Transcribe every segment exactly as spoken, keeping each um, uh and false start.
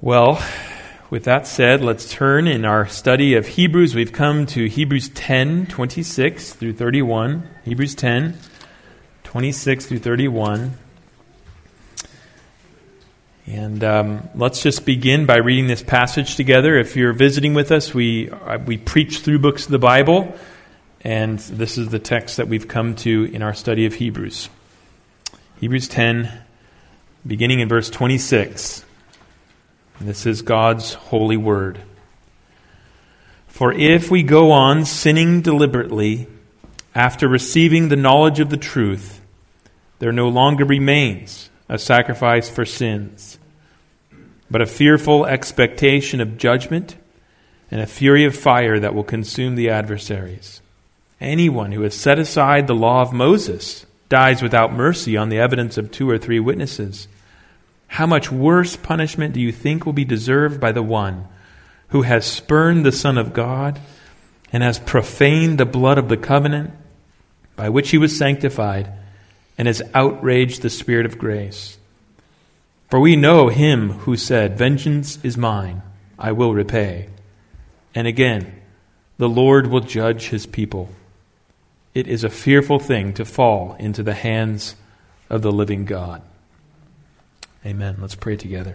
Well, with that said, let's turn in our study of Hebrews. We've come to Hebrews ten, twenty-six through thirty-one. Hebrews ten, twenty-six through thirty-one. And um, let's just begin by reading this passage together. If you're visiting with us, we uh, we preach through books of the Bible, and this is the text that we've come to in our study of Hebrews. Hebrews ten, beginning in verse twenty-six. This is God's holy word. For if we go on sinning deliberately after receiving the knowledge of the truth, there no longer remains a sacrifice for sins, but a fearful expectation of judgment and a fury of fire that will consume the adversaries. Anyone who has set aside the law of Moses dies without mercy on the evidence of two or three witnesses. How much worse punishment do you think will be deserved by the one who has spurned the Son of God and has profaned the blood of the covenant by which he was sanctified and has outraged the Spirit of grace? For we know him who said, "Vengeance is mine, I will repay." And again, the Lord will judge his people. It is a fearful thing to fall into the hands of the living God. Amen. Let's pray together.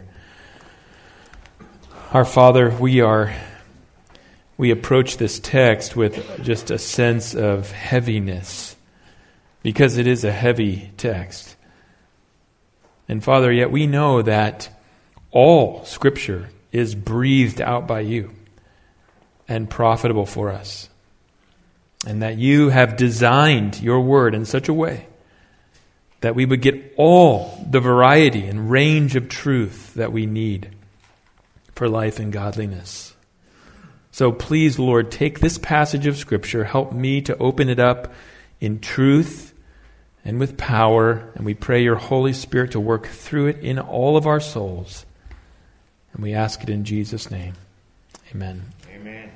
Our Father, we are we approach this text with just a sense of heaviness, because it is a heavy text. And Father, yet we know that all Scripture is breathed out by you and profitable for us, and that you have designed your word in such a way that we would get all the variety and range of truth that we need for life and godliness. So please, Lord, take this passage of Scripture, help me to open it up in truth and with power, and we pray your Holy Spirit to work through it in all of our souls. And we ask it in Jesus' name. Amen. Amen.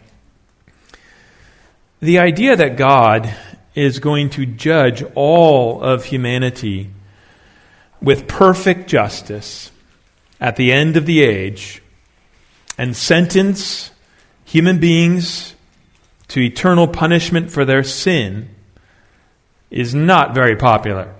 The idea that God is going to judge all of humanity with perfect justice at the end of the age and sentence human beings to eternal punishment for their sin is not very popular.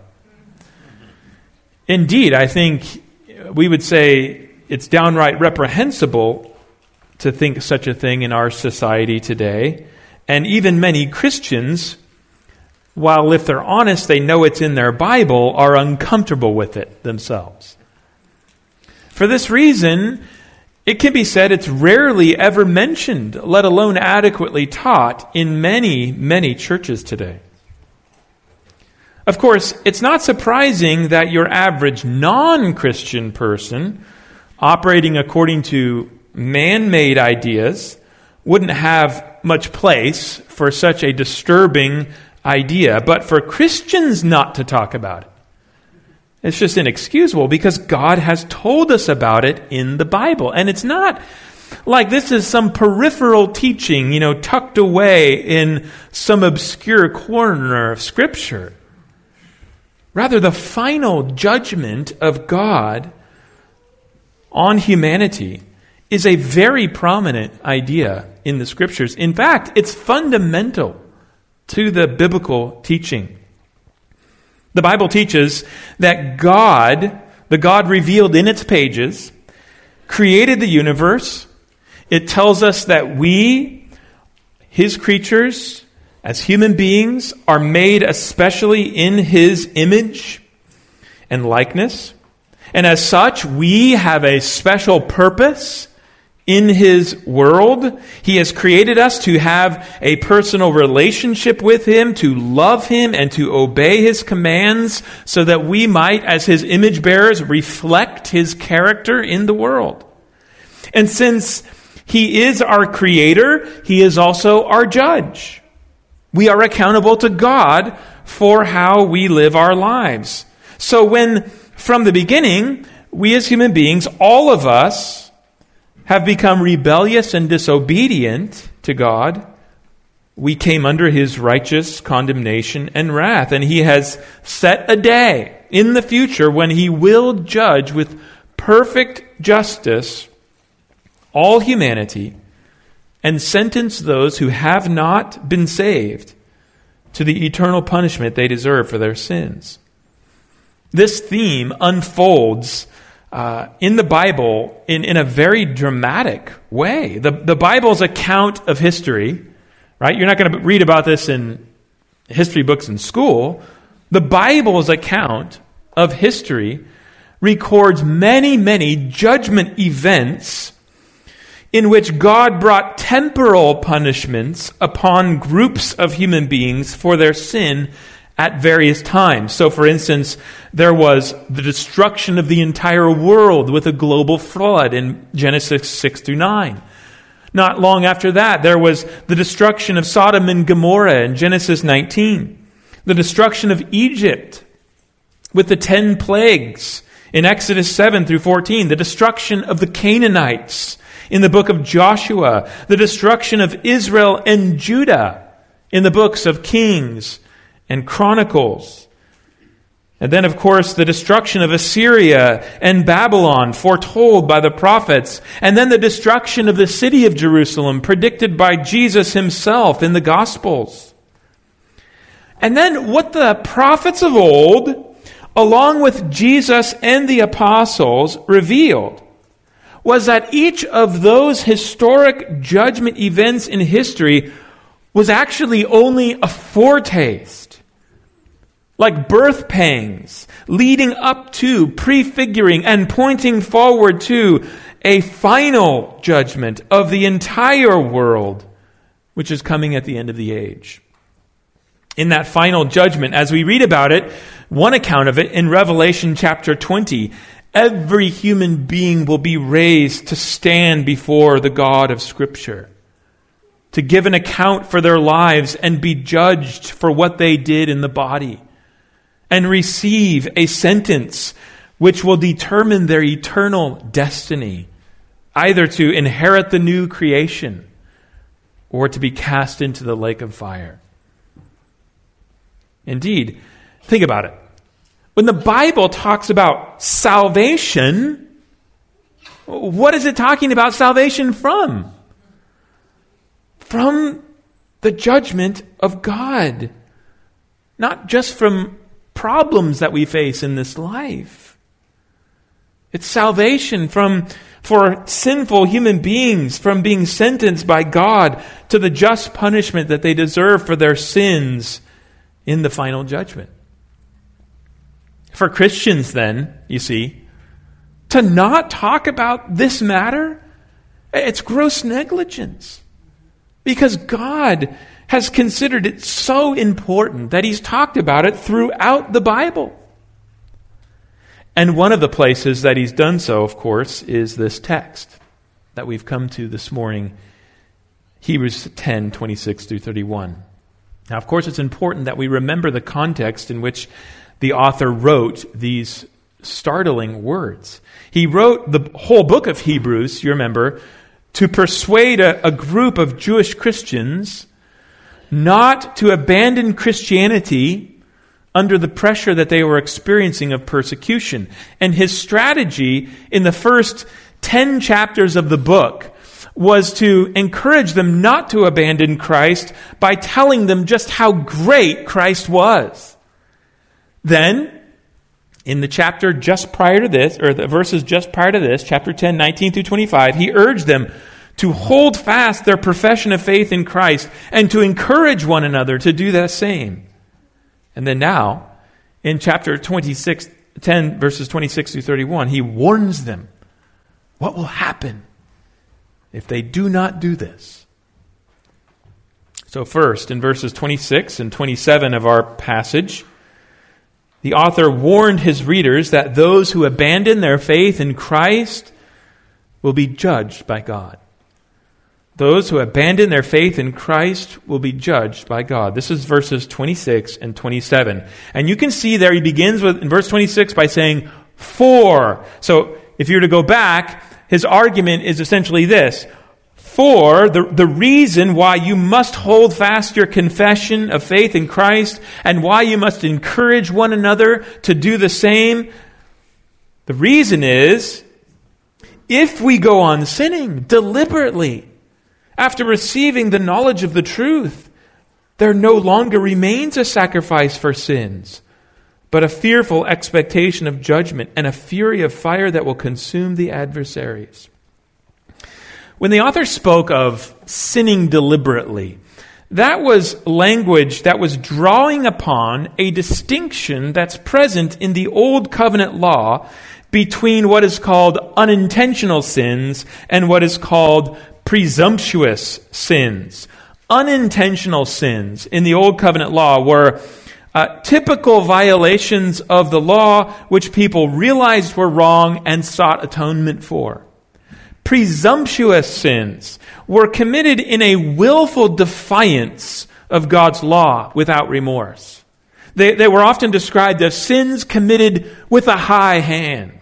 Indeed, I think we would say it's downright reprehensible to think such a thing in our society today. And even many Christians, while if they're honest, they know it's in their Bible, are uncomfortable with it themselves. For this reason, it can be said it's rarely ever mentioned, let alone adequately taught, in many, many churches today. Of course, it's not surprising that your average non-Christian person, operating according to man-made ideas, wouldn't have much place for such a disturbing idea, but for Christians not to talk about it, it's just inexcusable, because God has told us about it in the Bible. And it's not like this is some peripheral teaching, you know, tucked away in some obscure corner of Scripture. Rather, the final judgment of God on humanity is a very prominent idea in the Scriptures. In fact, it's fundamental to the biblical teaching. The Bible teaches that God, the God revealed in its pages, created the universe. It tells us that we, His creatures, as human beings, are made especially in His image and likeness. And as such, we have a special purpose in His world. He has created us to have a personal relationship with Him, to love Him, and to obey His commands, so that we might, as His image bearers, reflect His character in the world. And since He is our creator, He is also our judge. We are accountable to God for how we live our lives. So when, from the beginning, we as human beings, all of us, have become rebellious and disobedient to God, we came under His righteous condemnation and wrath. And He has set a day in the future when He will judge with perfect justice all humanity and sentence those who have not been saved to the eternal punishment they deserve for their sins. This theme unfolds uh, in the Bible in, in a very dramatic way. The, the Bible's account of history, right? You're not going to read about this in history books in school. The Bible's account of history records many, many judgment events in which God brought temporal punishments upon groups of human beings for their sin at various times. So, for instance, there was the destruction of the entire world with a global flood in Genesis six through nine. Not long after that, there was the destruction of Sodom and Gomorrah in Genesis nineteen. The destruction of Egypt with the ten plagues in Exodus seven through fourteen. The destruction of the Canaanites in the book of Joshua. The destruction of Israel and Judah in the books of Kings and Chronicles. And then, of course, the destruction of Assyria and Babylon, foretold by the prophets. And then the destruction of the city of Jerusalem, predicted by Jesus himself in the Gospels. And then what the prophets of old, along with Jesus and the apostles, revealed was that each of those historic judgment events in history was actually only a foretaste. Like birth pangs, leading up to, prefiguring, and pointing forward to a final judgment of the entire world, which is coming at the end of the age. In that final judgment, as we read about it, one account of it in Revelation chapter twenty, every human being will be raised to stand before the God of Scripture, to give an account for their lives and be judged for what they did in the body, and receive a sentence which will determine their eternal destiny, either to inherit the new creation or to be cast into the lake of fire. Indeed, think about it. When the Bible talks about salvation, what is it talking about salvation from? From the judgment of God. Not just from problems that we face in this life. It's salvation from for sinful human beings from being sentenced by God to the just punishment that they deserve for their sins in the final judgment. For Christians then, you see, to not talk about this matter, it's gross negligence. Because God has considered it so important that He's talked about it throughout the Bible. And one of the places that He's done so, of course, is this text that we've come to this morning, Hebrews ten, twenty-six through thirty-one. Now, of course, it's important that we remember the context in which the author wrote these startling words. He wrote the whole book of Hebrews, you remember, to persuade a, a group of Jewish Christians not to abandon Christianity under the pressure that they were experiencing of persecution. And his strategy in the first ten chapters of the book was to encourage them not to abandon Christ by telling them just how great Christ was. Then, in the chapter just prior to this, or the verses just prior to this, chapter ten, nineteen through twenty-five, he urged them to hold fast their profession of faith in Christ and to encourage one another to do the same. And then now, in chapter twenty-six, ten, verses twenty-six through thirty-one, he warns them what will happen if they do not do this. So first, in verses twenty-six and twenty-seven of our passage, the author warned his readers that those who abandon their faith in Christ will be judged by God. Those who abandon their faith in Christ will be judged by God. This is verses twenty-six and twenty-seven. And you can see there he begins with in verse twenty-six by saying, for. So if you were to go back, his argument is essentially this. For the, the reason why you must hold fast your confession of faith in Christ and why you must encourage one another to do the same, the reason is, if we go on sinning deliberately after receiving the knowledge of the truth, there no longer remains a sacrifice for sins, but a fearful expectation of judgment and a fury of fire that will consume the adversaries. When the author spoke of sinning deliberately, that was language that was drawing upon a distinction that's present in the Old Covenant law between what is called unintentional sins and what is called presumptuous sins. Unintentional sins in the Old Covenant law were uh, typical violations of the law which people realized were wrong and sought atonement for. Presumptuous sins were committed in a willful defiance of God's law without remorse. They, they were often described as sins committed with a high hand.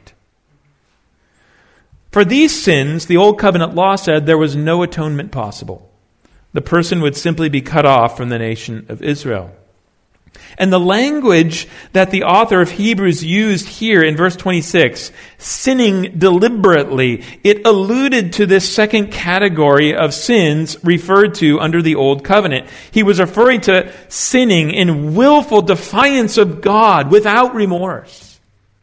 For these sins, the Old Covenant law said there was no atonement possible. The person would simply be cut off from the nation of Israel. And the language that the author of Hebrews used here in verse twenty-six, sinning deliberately, it alluded to this second category of sins referred to under the Old Covenant. He was referring to sinning in willful defiance of God without remorse.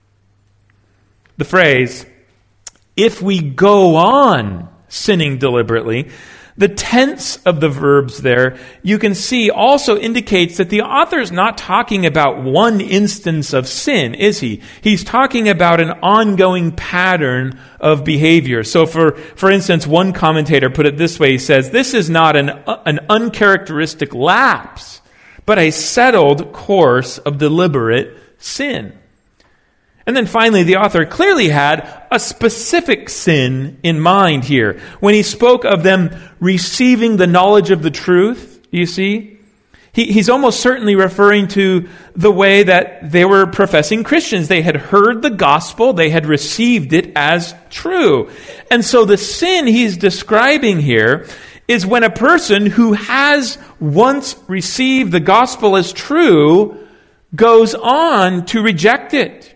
The phrase, if we go on sinning deliberately, the tense of the verbs there, you can see, also indicates that the author is not talking about one instance of sin, is he? He's talking about an ongoing pattern of behavior. So for, for instance, one commentator put it this way. He says, this is not an, an uncharacteristic lapse, but a settled course of deliberate sin. And then finally, the author clearly had a specific sin in mind here. When he spoke of them receiving the knowledge of the truth, you see, he, he's almost certainly referring to the way that they were professing Christians. They had heard the gospel, they had received it as true. And so the sin he's describing here is when a person who has once received the gospel as true goes on to reject it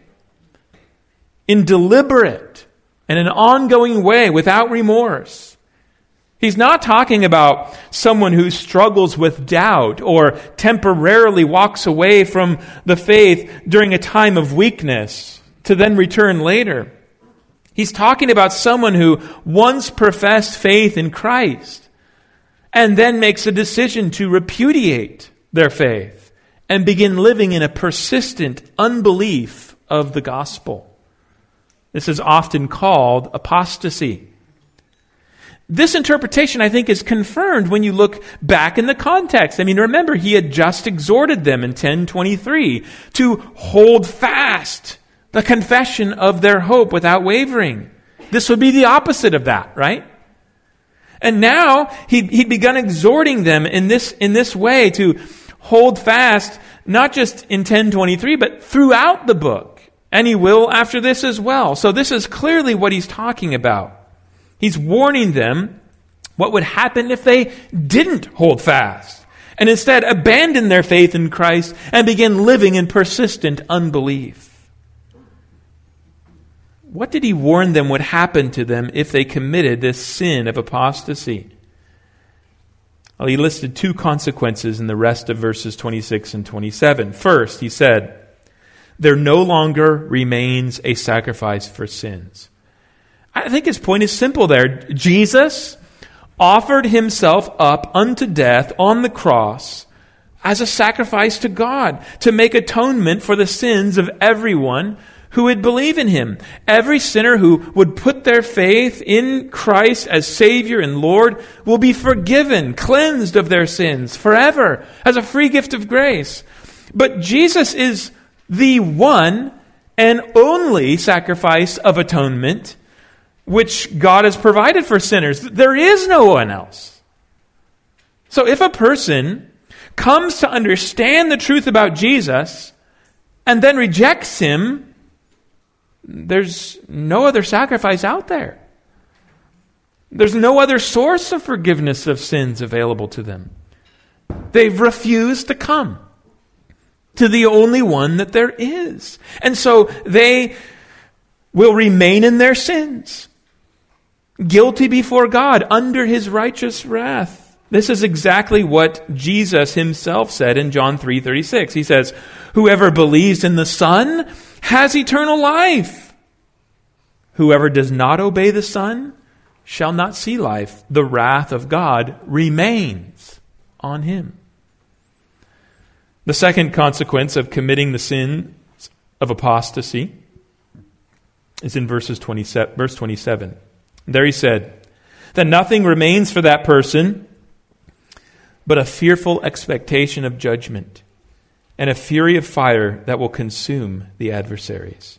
in deliberate and an ongoing way without remorse. He's not talking about someone who struggles with doubt or temporarily walks away from the faith during a time of weakness to then return later. He's talking about someone who once professed faith in Christ and then makes a decision to repudiate their faith and begin living in a persistent unbelief of the gospel. This is often called apostasy. This interpretation, I think, is confirmed when you look back in the context. I mean, remember, he had just exhorted them in ten twenty-three to hold fast the confession of their hope without wavering. This would be the opposite of that, right? And now he'd, he'd begun exhorting them in this, in this way to hold fast, not just in ten twenty-three, but throughout the book. And he will after this as well. So this is clearly what he's talking about. He's warning them what would happen if they didn't hold fast and instead abandon their faith in Christ and begin living in persistent unbelief. What did he warn them would happen to them if they committed this sin of apostasy? Well, he listed two consequences in the rest of verses twenty-six and twenty-seven. First, he said, there no longer remains a sacrifice for sins. I think his point is simple there. Jesus offered himself up unto death on the cross as a sacrifice to God to make atonement for the sins of everyone who would believe in him. Every sinner who would put their faith in Christ as Savior and Lord will be forgiven, cleansed of their sins forever as a free gift of grace. But Jesus is the one and only sacrifice of atonement which God has provided for sinners. There is no one else. So if a person comes to understand the truth about Jesus and then rejects him, there's no other sacrifice out there. There's no other source of forgiveness of sins available to them. They've refused to come to the only one that there is. And so they will remain in their sins. guilty before God under his righteous wrath. This is exactly what Jesus himself said in John three thirty-six. He says, "Whoever believes in the Son has eternal life. Whoever does not obey the Son shall not see life. The wrath of God remains on him." The second consequence of committing the sin of apostasy is in verses twenty-seven, verse twenty-seven. There he said, "That nothing remains for that person but a fearful expectation of judgment and a fury of fire that will consume the adversaries."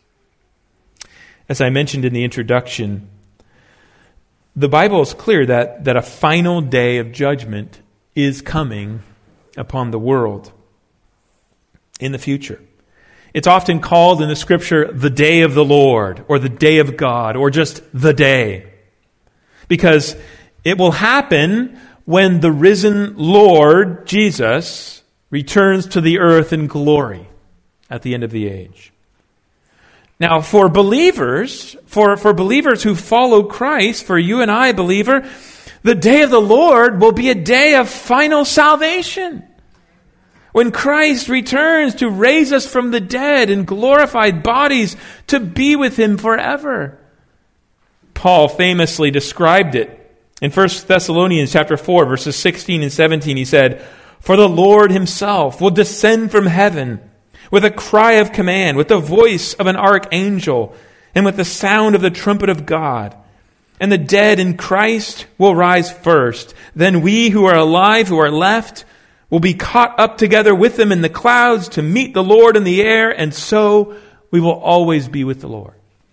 As I mentioned in the introduction, the Bible is clear that, that a final day of judgment is coming upon the world in the future. It's often called in the Scripture the day of the Lord, or the day of God, or just the day. Because it will happen when the risen Lord, Jesus, returns to the earth in glory at the end of the age. Now, for believers, for, for believers who follow Christ, for you and I, believer, the day of the Lord will be a day of final salvation. When Christ returns to raise us from the dead in glorified bodies to be with him forever. Paul famously described it. In First Thessalonians chapter four, verses sixteen and seventeen, he said, "For the Lord himself will descend from heaven with a cry of command, with the voice of an archangel, and with the sound of the trumpet of God. And the dead in Christ will rise first. Then we who are alive, who are left, will be caught up together with them in the clouds to meet the Lord in the air, and so we will always be with the Lord."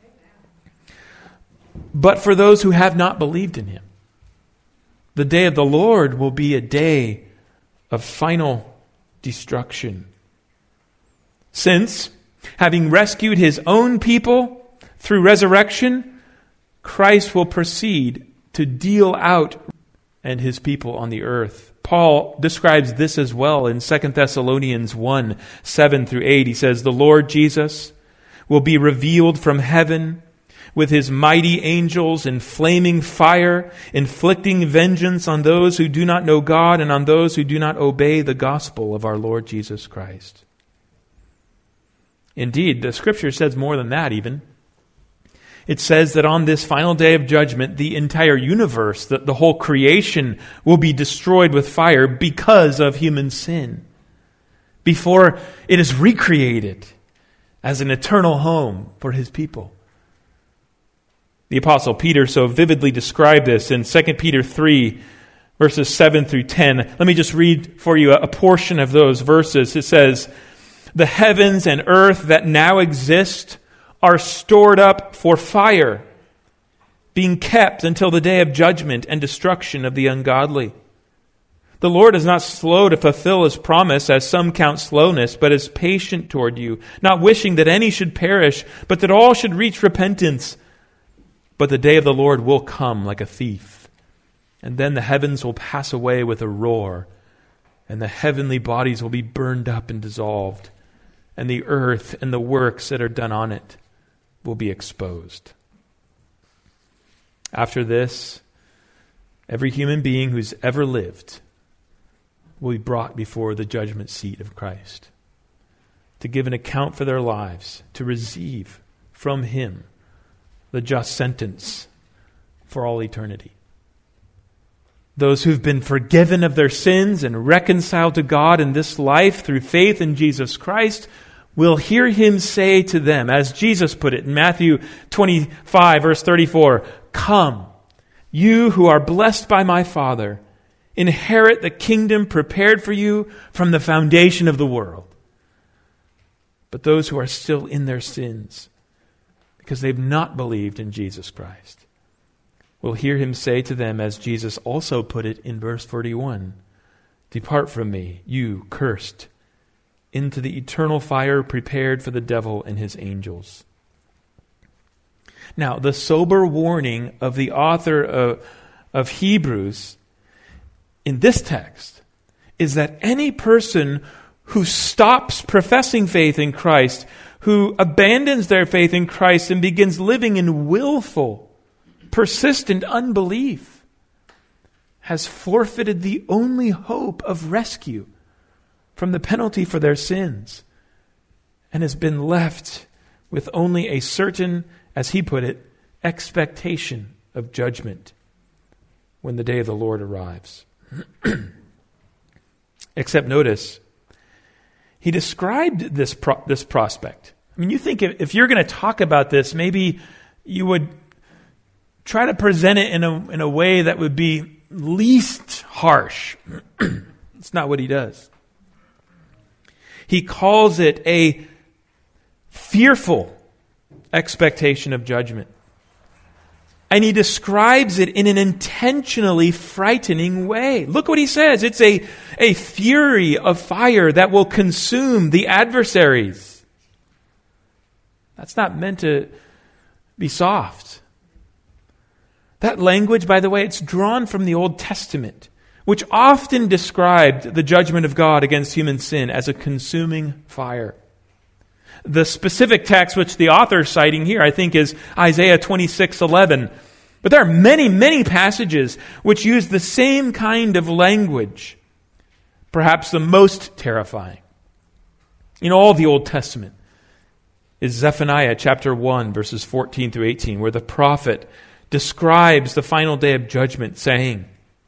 But for those who have not believed in him, the day of the Lord will be a day of final destruction. Since, having rescued his own people through resurrection, Christ will proceed to deal out and his people on the earth. Paul describes this as well in Second Thessalonians one, seven through eight. He says, "The Lord Jesus will be revealed from heaven with his mighty angels in flaming fire, inflicting vengeance on those who do not know God and on those who do not obey the gospel of our Lord Jesus Christ." Indeed, the Scripture says more than that even. It says that on this final day of judgment, the entire universe, the, the whole creation, will be destroyed with fire because of human sin, before it is recreated as an eternal home for his people. The Apostle Peter so vividly described this in Second Peter three, verses seven through ten. Let me just read for you a portion of those verses. It says, "The heavens and earth that now exist are stored up for fire, being kept until the day of judgment and destruction of the ungodly. The Lord is not slow to fulfill his promise, as some count slowness, but is patient toward you, not wishing that any should perish, but that all should reach repentance. But the day of the Lord will come like a thief, and then the heavens will pass away with a roar, and the heavenly bodies will be burned up and dissolved, and the earth and the works that are done on it will be exposed." After this, every human being who's ever lived will be brought before the judgment seat of Christ to give an account for their lives, to receive from him the just sentence for all eternity. Those who've been forgiven of their sins and reconciled to God in this life through faith in Jesus Christ will hear him say to them, as Jesus put it in Matthew twenty-five, verse thirty-four, "Come, you who are blessed by my Father, inherit the kingdom prepared for you from the foundation of the world." But those who are still in their sins, because they've not believed in Jesus Christ, will hear him say to them, as Jesus also put it in verse forty-one, "Depart from me, you cursed, into the eternal fire prepared for the devil and his angels." Now, the sober warning of the author of, of Hebrews in this text is that any person who stops professing faith in Christ, who abandons their faith in Christ and begins living in willful persistent unbelief has forfeited the only hope of rescue from the penalty for their sins and has been left with only a certain, as he put it, expectation of judgment when the day of the Lord arrives. Except notice, he described this pro- this prospect. I mean, you think if, if you're going to talk about this, maybe you would try to present it in a in a way that would be least harsh. It's not what he does. He calls it a fearful expectation of judgment. And he describes it in an intentionally frightening way. Look what he says. It's a, a fury of fire that will consume the adversaries. That's not meant to be soft. That language, by the way, it's drawn from the Old Testament, which often described the judgment of God against human sin as a consuming fire. The specific text which the author is citing here, I think, is Isaiah twenty-six eleven. But there are many, many passages which use the same kind of language. Perhaps the most terrifying in all the Old Testament is Zephaniah chapter one, verses fourteen through eighteen, where the prophet describes the final day of judgment, saying,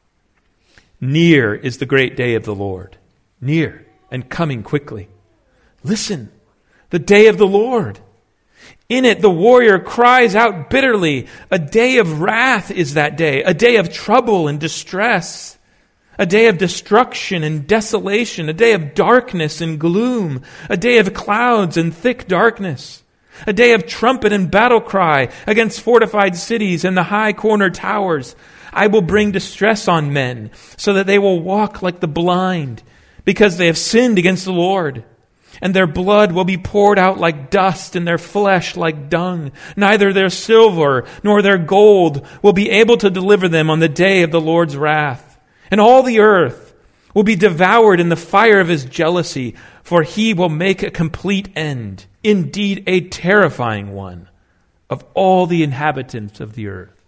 "Near is the great day of the Lord, near and coming quickly. Listen, the day of the Lord. In it the warrior cries out bitterly. A day of wrath is that day, a day of trouble and distress, a day of destruction and desolation, a day of darkness and gloom, a day of clouds and thick darkness, a day of trumpet and battle cry against fortified cities and the high corner towers. I will bring distress on men so that they will walk like the blind because they have sinned against the Lord. And their blood will be poured out like dust, and their flesh like dung. Neither their silver nor their gold will be able to deliver them on the day of the Lord's wrath. And all the earth will be devoured in the fire of his jealousy, for he will make a complete end, indeed a terrifying one, of all the inhabitants of the earth."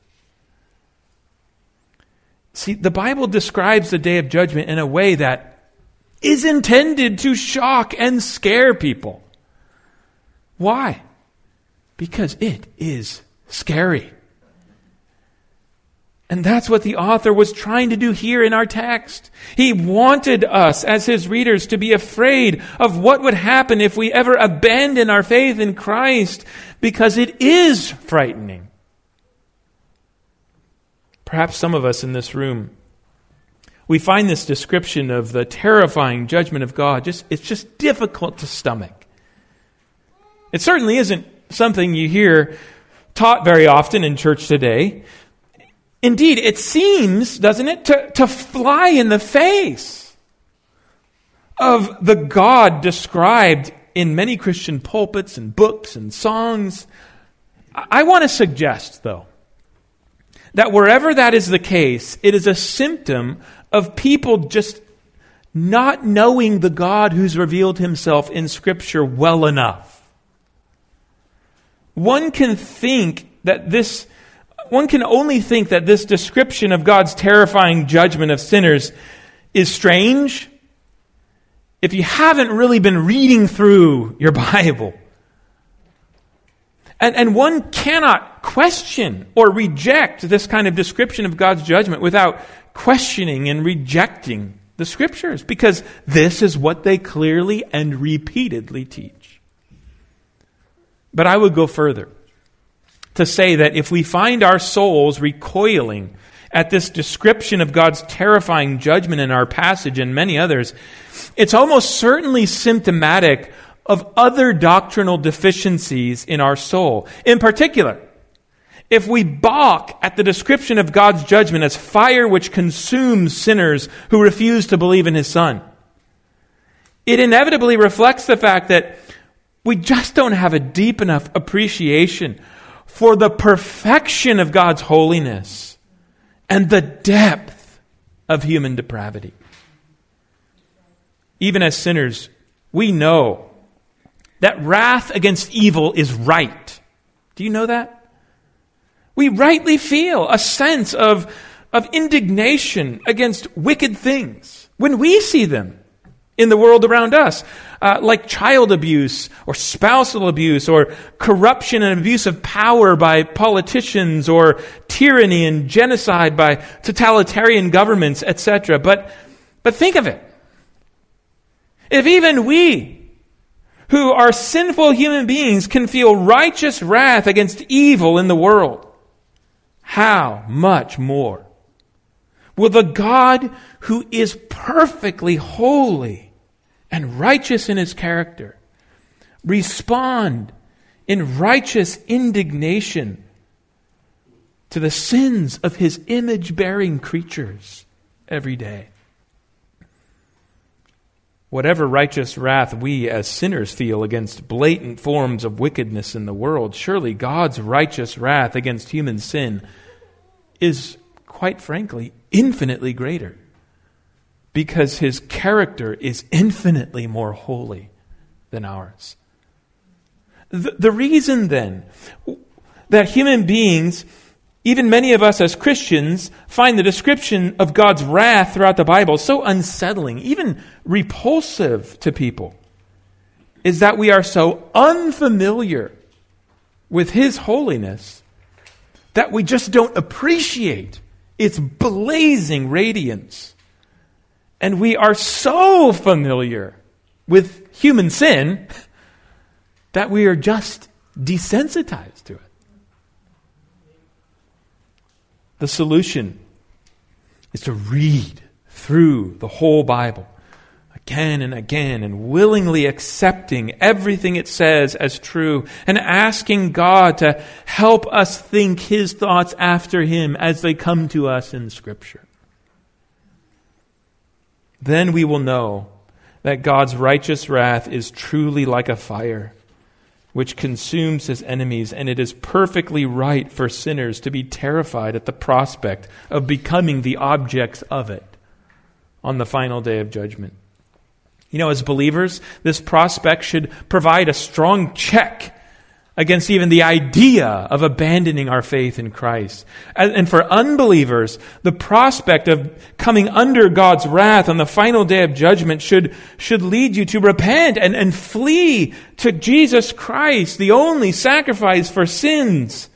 See, the Bible describes the day of judgment in a way that is intended to shock and scare people. Why? Because it is scary. And that's what the author was trying to do here in our text. He wanted us, as his readers, to be afraid of what would happen if we ever abandon our faith in Christ, because it is frightening. Perhaps some of us in this room, we find this description of the terrifying judgment of God, just it's just difficult to stomach. It certainly isn't something you hear taught very often in church today. Indeed, it seems, doesn't it, to, to fly in the face of the God described in many Christian pulpits and books and songs. I want to suggest, though, that wherever that is the case, it is a symptom of people just not knowing the God who's revealed himself in Scripture well enough. One can think that this, one can only think that this description of God's terrifying judgment of sinners is strange if you haven't really been reading through your Bible. And, and one cannot question or reject this kind of description of God's judgment without questioning and rejecting the Scriptures, because this is what they clearly and repeatedly teach. But I would go further to say that if we find our souls recoiling at this description of God's terrifying judgment in our passage and many others, it's almost certainly symptomatic of other doctrinal deficiencies in our soul. In particular, if we balk at the description of God's judgment as fire which consumes sinners who refuse to believe in his Son, it inevitably reflects the fact that we just don't have a deep enough appreciation for the perfection of God's holiness and the depth of human depravity. Even as sinners, we know that wrath against evil is right. Do you know that? We rightly feel a sense of, of indignation against wicked things when we see them in the world around us, uh, like child abuse or spousal abuse or corruption and abuse of power by politicians or tyranny and genocide by totalitarian governments, et cetera. But, but think of it. If even we, who are sinful human beings, can feel righteous wrath against evil in the world, how much more will the God who is perfectly holy and righteous in his character respond in righteous indignation to the sins of his image-bearing creatures every day? Whatever righteous wrath we as sinners feel against blatant forms of wickedness in the world, surely God's righteous wrath against human sin is, quite frankly, infinitely greater, because his character is infinitely more holy than ours. The, the reason then that human beings, even many of us as Christians, find the description of God's wrath throughout the Bible so unsettling, even repulsive to people, is that we are so unfamiliar with his holiness that we just don't appreciate its blazing radiance. And we are so familiar with human sin that we are just desensitized to it. The solution is to read through the whole Bible again and again and willingly accepting everything it says as true and asking God to help us think his thoughts after him as they come to us in Scripture. Then we will know that God's righteous wrath is truly like a fire, which consumes his enemies, and it is perfectly right for sinners to be terrified at the prospect of becoming the objects of it on the final day of judgment. You know, as believers, this prospect should provide a strong check against even the idea of abandoning our faith in Christ. And for unbelievers, the prospect of coming under God's wrath on the final day of judgment should, should lead you to repent and, and flee to Jesus Christ, the only sacrifice for sins.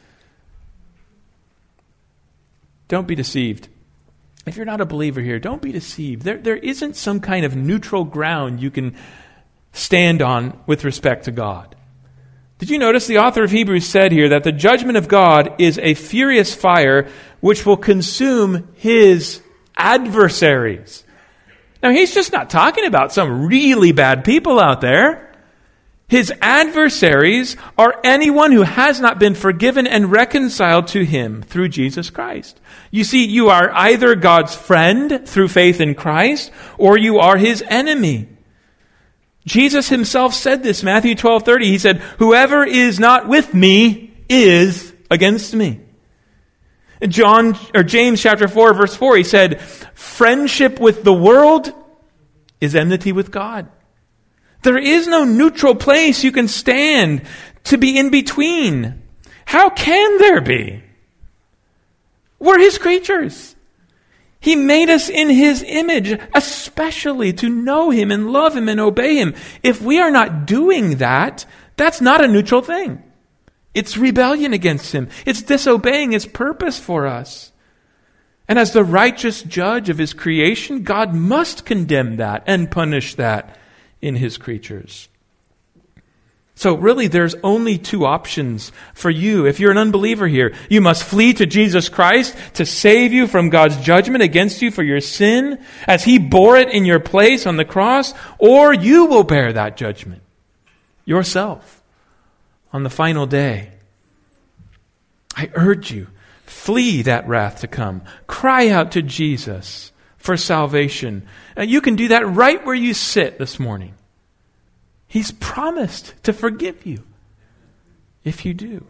Don't be deceived. If you're not a believer here, don't be deceived. There, there isn't some kind of neutral ground you can stand on with respect to God. Did you notice the author of Hebrews said here that the judgment of God is a furious fire which will consume his adversaries? Now, he's just not talking about some really bad people out there. His adversaries are anyone who has not been forgiven and reconciled to him through Jesus Christ. You see, you are either God's friend through faith in Christ, or you are his enemy. Jesus himself said this, Matthew twelve thirty. He said, "Whoever is not with me is against me." In John or James chapter four, verse four, he said, "Friendship with the world is enmity with God." There is no neutral place you can stand to be in between. How can there be? We're his creatures. He made us in his image, especially to know him and love him and obey him. If we are not doing that, that's not a neutral thing. It's rebellion against him. It's disobeying his purpose for us. And as the righteous judge of his creation, God must condemn that and punish that in his creatures. So really, there's only two options for you. If you're an unbeliever here, you must flee to Jesus Christ to save you from God's judgment against you for your sin, as he bore it in your place on the cross, or you will bear that judgment yourself on the final day. I urge you, flee that wrath to come. Cry out to Jesus for salvation. And you can do that right where you sit this morning. He's promised to forgive you if you do.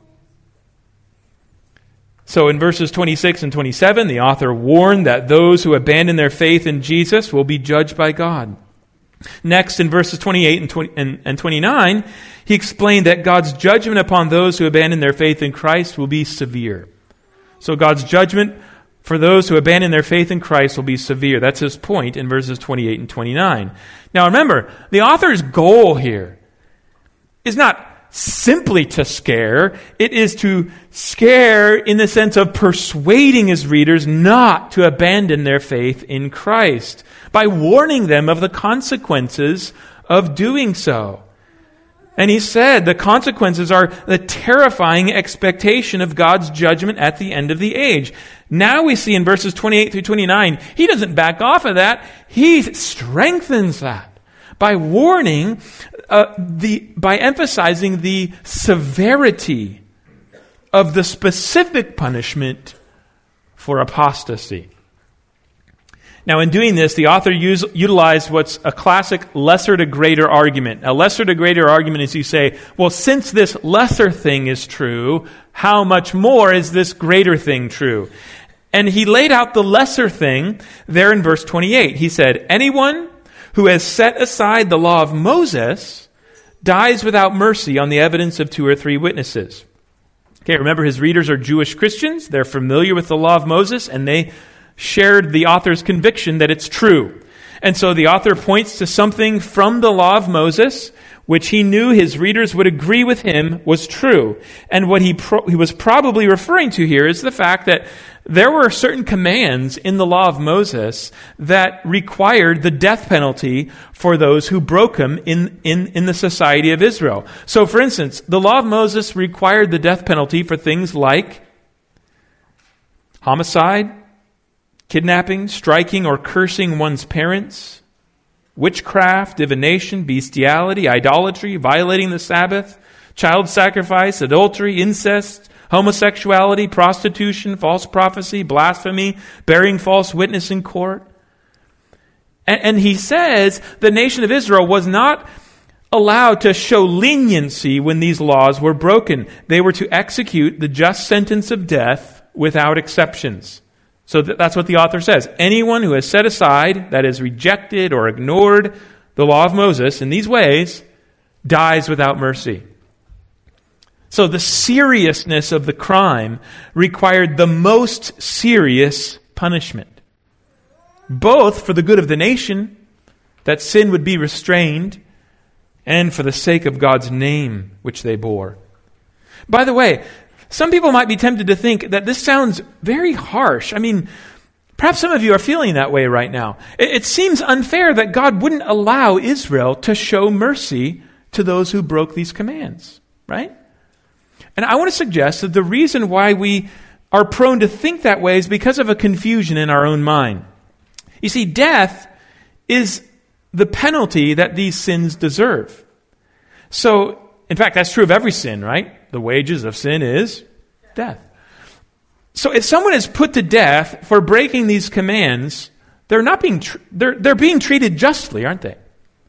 So in verses twenty-six and twenty-seven, the author warned that those who abandon their faith in Jesus will be judged by God. Next, in verses twenty-eight and, twenty, and, and twenty-nine, he explained that God's judgment upon those who abandon their faith in Christ will be severe. So God's judgment for those who abandon their faith in Christ will be severe. That's his point in verses twenty-eight and twenty-nine. Now remember, the author's goal here is not simply to scare. It is to scare in the sense of persuading his readers not to abandon their faith in Christ by warning them of the consequences of doing so. And he said the consequences are the terrifying expectation of God's judgment at the end of the age. Now we see in verses twenty-eight through twenty-nine, he doesn't back off of that. He strengthens that by warning, uh, the by emphasizing the severity of the specific punishment for apostasy. Now, in doing this, the author use, utilized what's a classic lesser to greater argument. A lesser to greater argument is you say, well, since this lesser thing is true, how much more is this greater thing true? And he laid out the lesser thing there in verse twenty-eight. He said, anyone who has set aside the law of Moses dies without mercy on the evidence of two or three witnesses. Okay, remember his readers are Jewish Christians. They're familiar with the law of Moses, and they shared the author's conviction that it's true. And so the author points to something from the law of Moses, which he knew his readers would agree with him was true. And what he, pro- he was probably referring to here is the fact that there were certain commands in the law of Moses that required the death penalty for those who broke them in, in, in the society of Israel. So, for instance, the law of Moses required the death penalty for things like homicide, kidnapping, striking or cursing one's parents, witchcraft, divination, bestiality, idolatry, violating the Sabbath, child sacrifice, adultery, incest, homosexuality, prostitution, false prophecy, blasphemy, bearing false witness in court. And, and he says the nation of Israel was not allowed to show leniency when these laws were broken. They were to execute the just sentence of death without exceptions. So that's what the author says. Anyone who has set aside, that is, rejected or ignored the law of Moses in these ways, dies without mercy. So the seriousness of the crime required the most serious punishment, both for the good of the nation, that sin would be restrained, and for the sake of God's name, which they bore. By the way, some people might be tempted to think that this sounds very harsh. I mean, perhaps some of you are feeling that way right now. It, it seems unfair that God wouldn't allow Israel to show mercy to those who broke these commands, right? And I want to suggest that the reason why we are prone to think that way is because of a confusion in our own mind. You see, death is the penalty that these sins deserve. So, in fact, that's true of every sin, right? The wages of sin is death. So if someone is put to death for breaking these commands, they're not being tr- they're they're being treated justly, aren't they?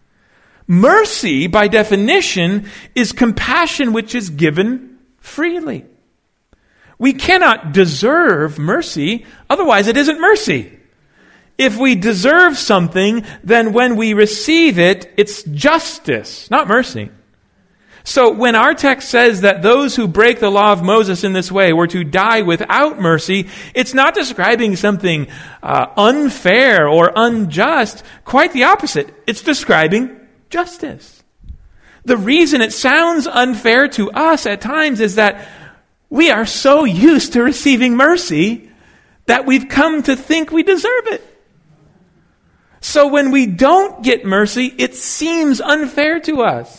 Mercy, by definition, is compassion which is given freely. We cannot deserve mercy, otherwise it isn't mercy. If we deserve something, then when we receive it, it's justice, not mercy. So when our text says that those who break the law of Moses in this way were to die without mercy, it's not describing something uh, unfair or unjust. Quite the opposite. It's describing justice. The reason it sounds unfair to us at times is that we are so used to receiving mercy that we've come to think we deserve it. So when we don't get mercy, it seems unfair to us.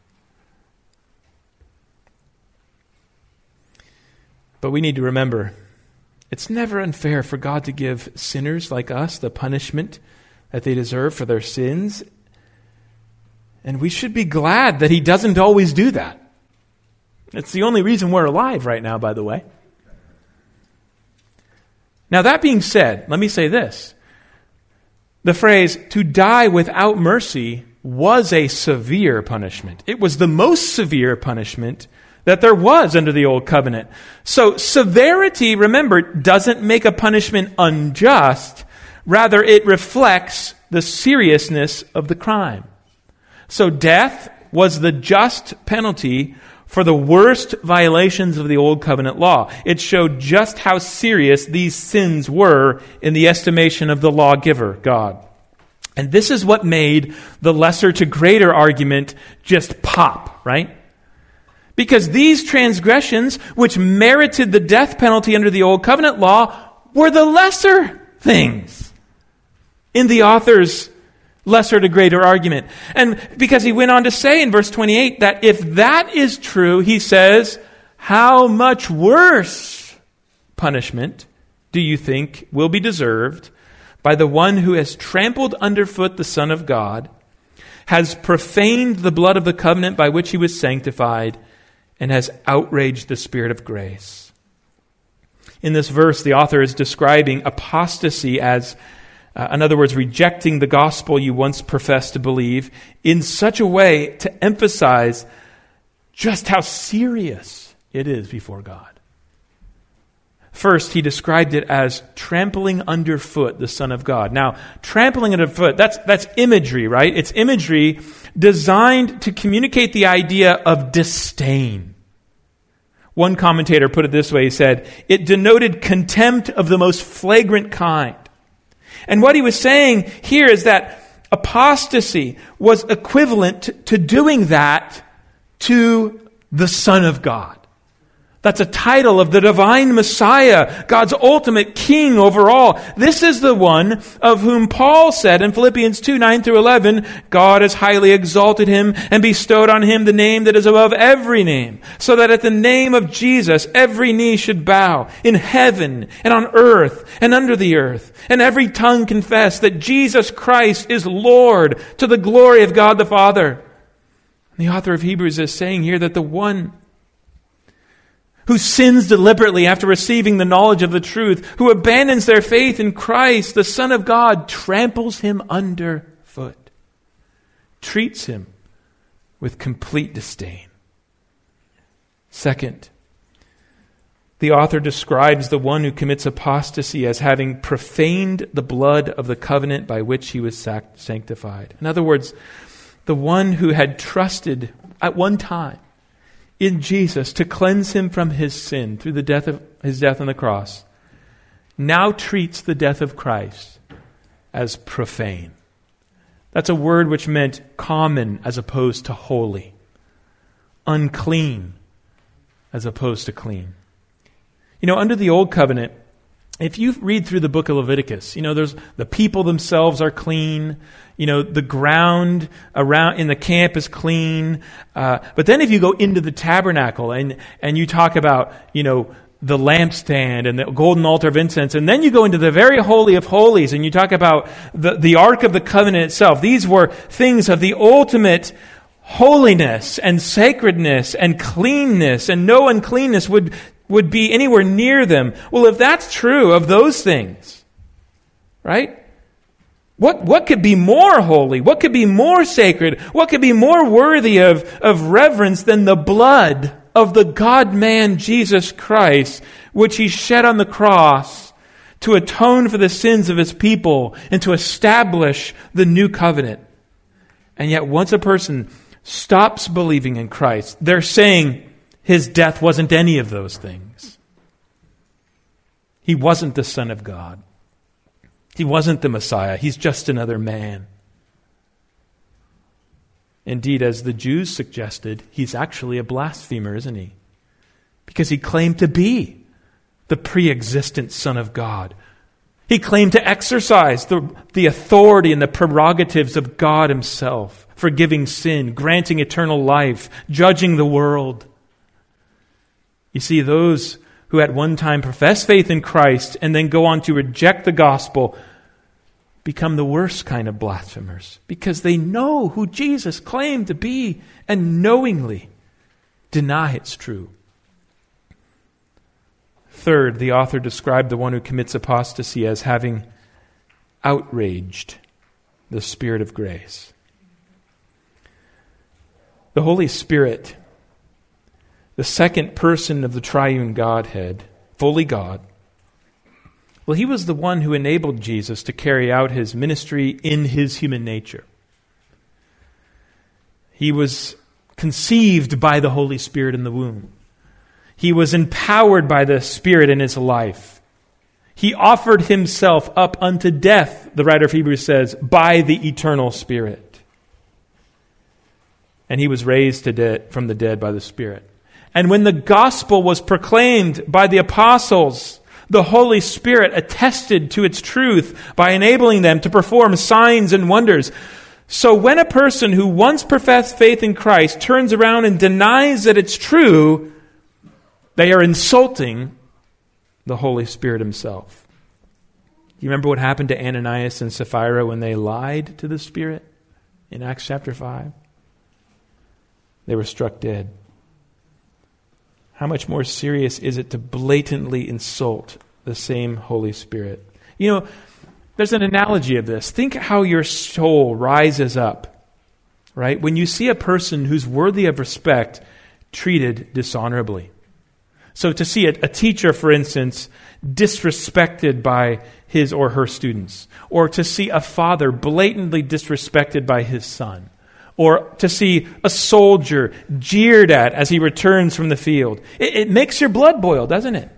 But we need to remember, it's never unfair for God to give sinners like us the punishment that they deserve for their sins. And we should be glad that He doesn't always do that. It's the only reason we're alive right now, by the way. Now, that being said, let me say this. The phrase, to die without mercy, was a severe punishment. It was the most severe punishment that there was under the Old Covenant. So severity, remember, doesn't make a punishment unjust. Rather, it reflects the seriousness of the crime. So death was the just penalty for the worst violations of the Old Covenant law. It showed just how serious these sins were in the estimation of the lawgiver, God. And this is what made the lesser to greater argument just pop, right? Because these transgressions, which merited the death penalty under the Old Covenant law, were the lesser things in the author's lesser to greater argument. And because he went on to say in verse twenty-eight that if that is true, he says, how much worse punishment do you think will be deserved by the one who has trampled underfoot the Son of God, has profaned the blood of the covenant by which he was sanctified, and has outraged the Spirit of grace? In this verse, the author is describing apostasy as, uh, in other words, rejecting the gospel you once professed to believe in such a way to emphasize just how serious it is before God. First, he described it as trampling underfoot the Son of God. Now, trampling underfoot, that's, that's imagery, right? It's imagery designed to communicate the idea of disdain. One commentator put it this way, he said, it denoted contempt of the most flagrant kind. And what he was saying here is that apostasy was equivalent to, to doing that to the Son of God. That's a title of the divine Messiah, God's ultimate king over all. This is the one of whom Paul said in Philippians two, nine through eleven, God has highly exalted him and bestowed on him the name that is above every name, so that at the name of Jesus every knee should bow in heaven and on earth and under the earth, and every tongue confess that Jesus Christ is Lord, to the glory of God the Father. The author of Hebrews is saying here that the one who sins deliberately after receiving the knowledge of the truth, who abandons their faith in Christ, the Son of God, tramples him underfoot, treats him with complete disdain. Second, the author describes the one who commits apostasy as having profaned the blood of the covenant by which he was sanctified. In other words, the one who had trusted at one time in Jesus to cleanse him from his sin through the death of his death on the cross, now treats the death of Christ as profane. That's a word which meant common as opposed to holy, unclean as opposed to clean. You know, under the Old Covenant, if you read through the book of Leviticus, you know, there's the people themselves are clean. You know, the ground around in the camp is clean. Uh, but then if you go into the tabernacle and, and you talk about, you know, the lampstand and the golden altar of incense, and then you go into the very holy of holies and you talk about the, the Ark of the Covenant itself. These were things of the ultimate holiness and sacredness and cleanness, and no uncleanness would would be anywhere near them. Well, if that's true of those things, right? What what could be more holy? What could be more sacred? What could be more worthy of, of reverence than the blood of the God-man Jesus Christ, which he shed on the cross to atone for the sins of his people and to establish the new covenant? And yet once a person stops believing in Christ, they're saying his death wasn't any of those things. He wasn't the Son of God. He wasn't the Messiah. He's just another man. Indeed, as the Jews suggested, he's actually a blasphemer, isn't he? Because he claimed to be the pre-existent Son of God. He claimed to exercise the, the authority and the prerogatives of God himself, forgiving sin, granting eternal life, judging the world. You see, those who at one time profess faith in Christ and then go on to reject the gospel become the worst kind of blasphemers because they know who Jesus claimed to be and knowingly deny it's true. Third, the author described the one who commits apostasy as having outraged the Spirit of grace. The Holy Spirit, the second person of the triune Godhead, fully God, well, he was the one who enabled Jesus to carry out his ministry in his human nature. He was conceived by the Holy Spirit in the womb. He was empowered by the Spirit in his life. He offered himself up unto death, the writer of Hebrews says, by the eternal Spirit. And he was raised to de- from the dead by the Spirit. And when the gospel was proclaimed by the apostles, the Holy Spirit attested to its truth by enabling them to perform signs and wonders. So when a person who once professed faith in Christ turns around and denies that it's true, they are insulting the Holy Spirit himself. You remember what happened to Ananias and Sapphira when they lied to the Spirit in Acts chapter five? They were struck dead. How much more serious is it to blatantly insult the same Holy Spirit? You know, there's an analogy of this. Think how your soul rises up, right? When you see a person who's worthy of respect treated dishonorably. So to see a, a teacher, for instance, disrespected by his or her students, or to see a father blatantly disrespected by his son, or to see a soldier jeered at as he returns from the field. It, it makes your blood boil, doesn't it?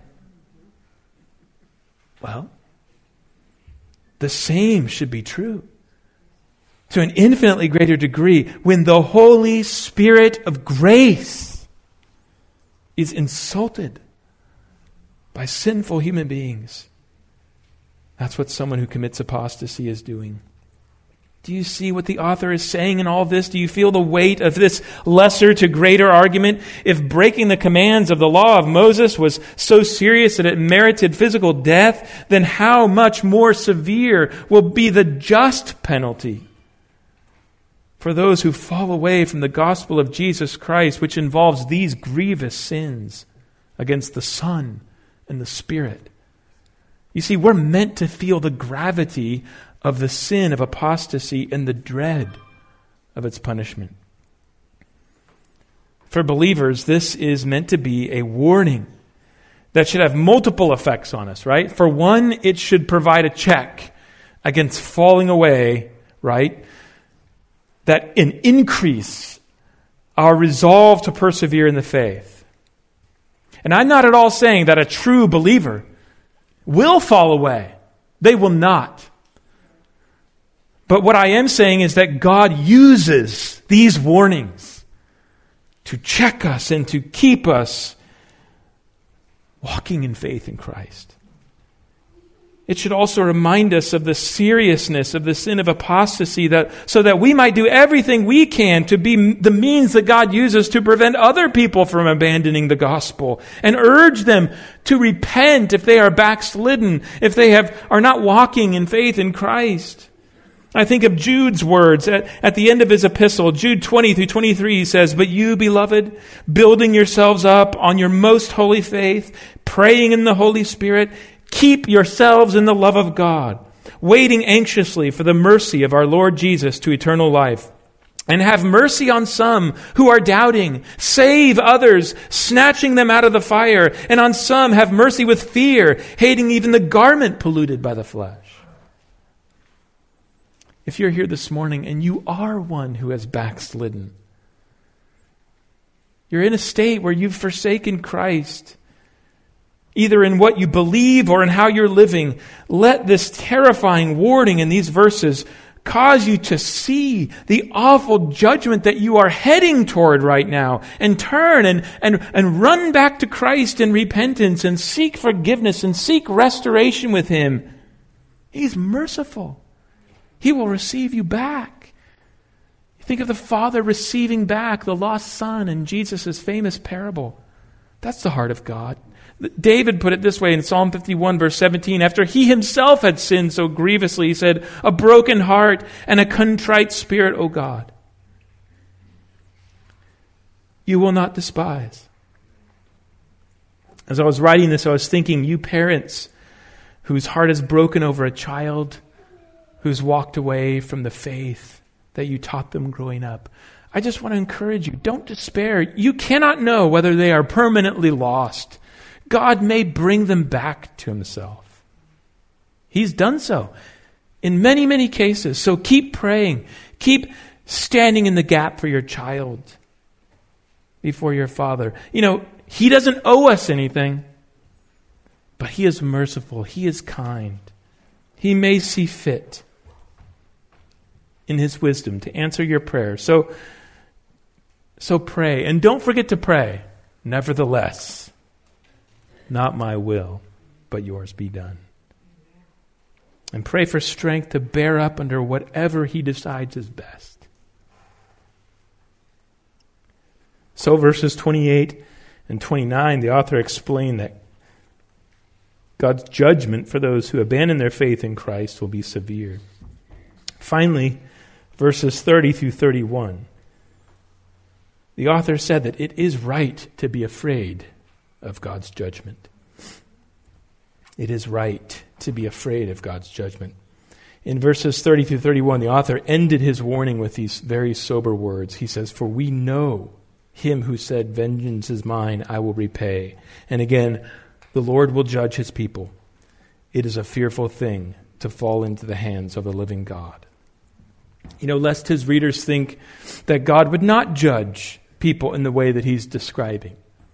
Well, the same should be true to an infinitely greater degree when the Holy Spirit of grace is insulted by sinful human beings. That's what someone who commits apostasy is doing. Do you see what the author is saying in all this? Do you feel the weight of this lesser to greater argument? If breaking the commands of the law of Moses was so serious that it merited physical death, then how much more severe will be the just penalty for those who fall away from the gospel of Jesus Christ, which involves these grievous sins against the Son and the Spirit. You see, we're meant to feel the gravity of the sin of apostasy and the dread of its punishment. For believers, this is meant to be a warning that should have multiple effects on us, right? For one, it should provide a check against falling away, right? That an increase our resolve to persevere in the faith. And I'm not at all saying that a true believer will fall away. They will not. But what I am saying is that God uses these warnings to check us and to keep us walking in faith in Christ. It should also remind us of the seriousness of the sin of apostasy, that so that we might do everything we can to be the means that God uses to prevent other people from abandoning the gospel, and urge them to repent if they are backslidden, if they have are not walking in faith in Christ. I think of Jude's words at, at the end of his epistle, Jude twenty through twenty-three, he says, "But you, beloved, building yourselves up on your most holy faith, praying in the Holy Spirit, keep yourselves in the love of God, waiting anxiously for the mercy of our Lord Jesus to eternal life. And have mercy on some who are doubting. Save others, snatching them out of the fire. And on some have mercy with fear, hating even the garment polluted by the flesh." If you're here this morning and you are one who has backslidden, you're in a state where you've forsaken Christ, either in what you believe or in how you're living, let this terrifying warning in these verses cause you to see the awful judgment that you are heading toward right now, and turn and, and, and run back to Christ in repentance and seek forgiveness and seek restoration with Him. He's merciful. He will receive you back. Think of the Father receiving back the lost son in Jesus' famous parable. That's the heart of God. David put it this way in Psalm fifty-one, verse seventeen. After he himself had sinned so grievously, he said, "A broken heart and a contrite spirit, O God, you will not despise." As I was writing this, I was thinking, you parents whose heart is broken over a child who's walked away from the faith that you taught them growing up, I just want to encourage you, don't despair. You cannot know whether they are permanently lost. God may bring them back to Himself. He's done so in many, many cases. So keep praying. Keep standing in the gap for your child. before your Father. You know, He doesn't owe us anything, but He is merciful. He is kind. He may see fit in His wisdom to answer your prayer. So, so pray. And don't forget to pray. Nevertheless, not my will, but yours be done. And pray for strength to bear up under whatever He decides is best. So verses twenty-eight and twenty-nine, the author explained that God's judgment for those who abandon their faith in Christ will be severe. Finally, verses thirty through thirty-one, the author said that it is right to be afraid of God's judgment. It is right to be afraid of God's judgment. In verses thirty through thirty-one, the author ended his warning with these very sober words. He says, "For we know Him who said, 'Vengeance is mine, I will repay.' And again, the Lord will judge His people. It is a fearful thing to fall into the hands of the living God." You know, lest his readers think that God would not judge people in the way that he's describing,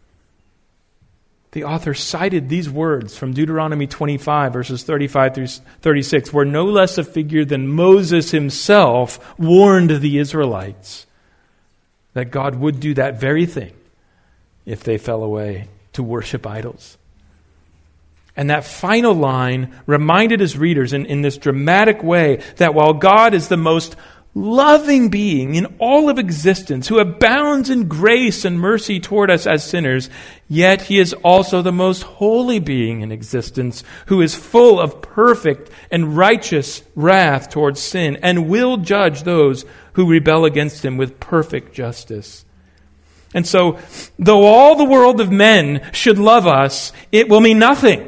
the author cited these words from Deuteronomy twenty-five, verses thirty-five through thirty-six, where no less a figure than Moses himself warned the Israelites that God would do that very thing if they fell away to worship idols. And that final line reminded his readers in, in this dramatic way that while God is the most loving being in all of existence, who abounds in grace and mercy toward us as sinners, yet He is also the most holy being in existence, who is full of perfect and righteous wrath towards sin and will judge those who rebel against Him with perfect justice. And so, though all the world of men should love us, it will mean nothing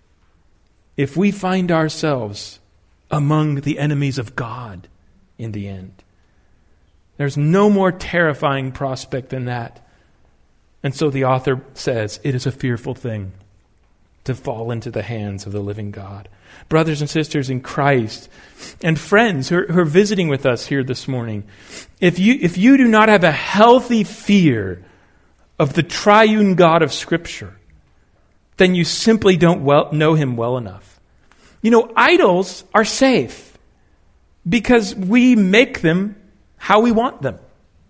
if we find ourselves among the enemies of God in the end. There's no more terrifying prospect than that. And so the author says, it is a fearful thing to fall into the hands of the living God. Brothers and sisters in Christ, and friends who are, who are visiting with us here this morning, if you, if you do not have a healthy fear of the triune God of Scripture, then you simply don't well, know Him well enough. You know, idols are safe because we make them how we want them.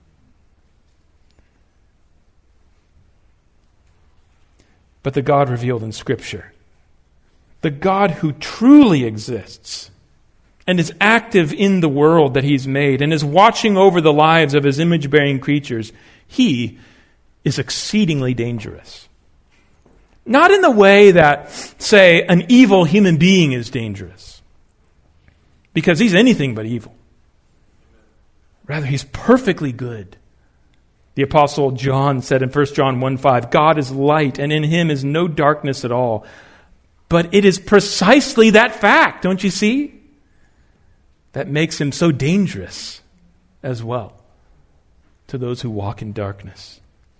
But the God revealed in Scripture, the God who truly exists and is active in the world that He's made and is watching over the lives of His image-bearing creatures, He is exceedingly dangerous. Not in the way that, say, an evil human being is dangerous, because he's anything but evil. Rather, He's perfectly good. The Apostle John said in First John one five, God is light, and in Him is no darkness at all. But it is precisely that fact, don't you see, that makes Him so dangerous as well to those who walk in darkness.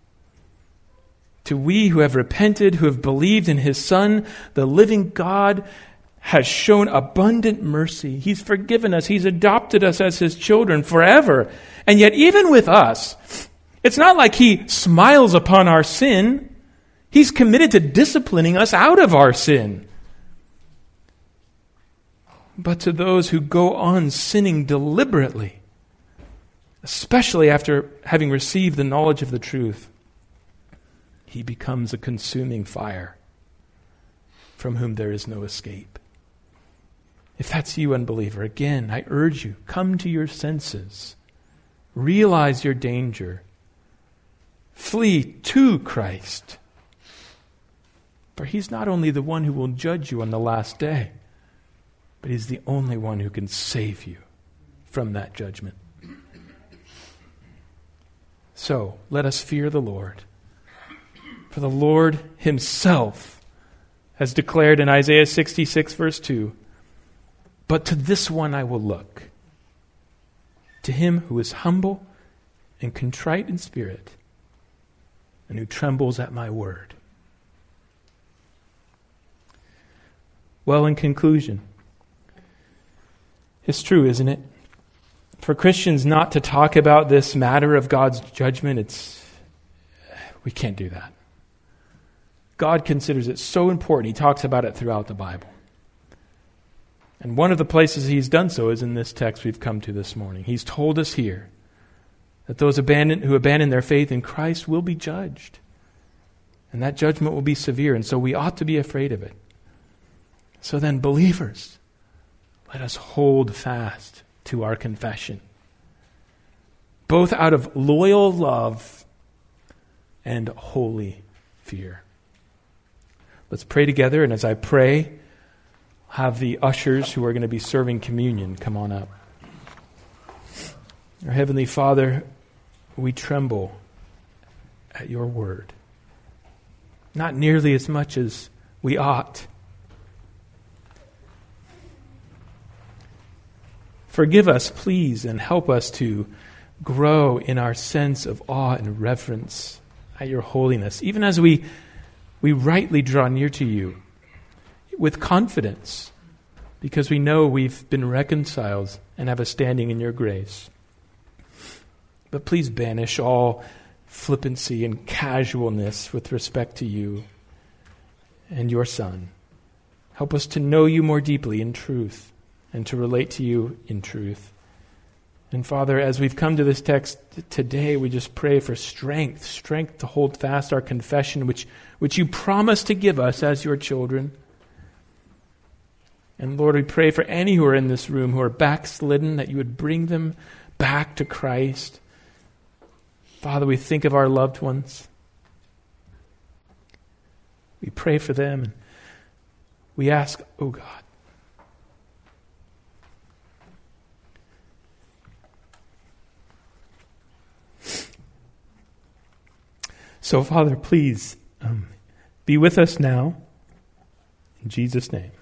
To we who have repented, who have believed in His Son, the living God has shown abundant mercy. He's forgiven us. He's adopted us as His children forever. And yet even with us, it's not like He smiles upon our sin. He's committed to disciplining us out of our sin. But to those who go on sinning deliberately, especially after having received the knowledge of the truth, He becomes a consuming fire from whom there is no escape. If that's you, unbeliever, again, I urge you, come to your senses. Realize your danger. Flee to Christ. For He's not only the one who will judge you on the last day, but He's the only one who can save you from that judgment. So, let us fear the Lord. For the Lord Himself has declared in Isaiah sixty-six, verse two, but to this one I will look, to him who is humble and contrite in spirit, and who trembles at my word. Well, in conclusion, it's true, isn't it? For Christians not to talk about this matter of God's judgment, it's We can't do that. God considers it so important. He talks about it throughout the Bible. And one of the places he's done so is in this text we've come to this morning. He's told us here that those abandon, who abandon their faith in Christ will be judged. And that judgment will be severe, and so we ought to be afraid of it. So then, believers, let us hold fast to our confession, both out of loyal love and holy fear. Let's pray together, and as I pray, have the ushers who are going to be serving communion come on up. Our Heavenly Father, we tremble at your word. Not nearly as much as we ought. Forgive us, please, and help us to grow in our sense of awe and reverence at your holiness, even as we, we rightly draw near to you with confidence, because we know we've been reconciled and have a standing in your grace. But please banish all flippancy and casualness with respect to you and your Son. Help us to know you more deeply in truth and to relate to you in truth. And Father, as we've come to this text today, we just pray for strength, strength to hold fast our confession, which, which you promise to give us as your children. And Lord, we pray for any who are in this room who are backslidden, that you would bring them back to Christ. Father, we think of our loved ones. We pray for them. And we ask, oh God, so Father, please um, be with us now. In Jesus' name.